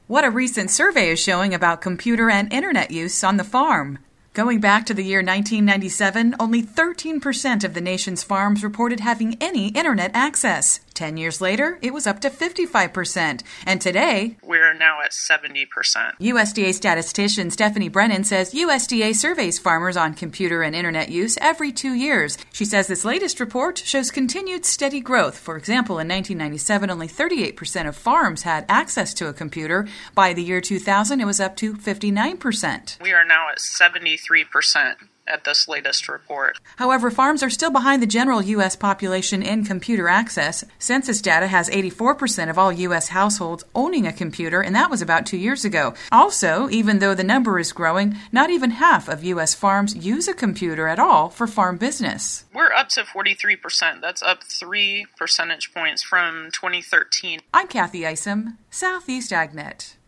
What a recent survey is showing about computer and internet use on the farm. Going back to the year 1997, only 13% of the nation's farms reported having any internet access. 10 years later, it was up to 55%. And today, we're now at 70%. USDA statistician Stephanie Brennan says USDA surveys farmers on computer and internet use every 2 years. She says this latest report shows continued steady growth. For example, in 1997, only 38% of farms had access to a computer. By the year 2000, it was up to 59%. We are now at 73%. At this latest report. However, farms are still behind the general U.S. population in computer access. Census data has 84% of all U.S. households owning a computer, and that was about 2 years ago. Also, even though the number is growing, not even half of U.S. farms use a computer at all for farm business. We're up to 43%. That's up 3 percentage points from 2013. I'm Kathy Isom, Southeast AgNet.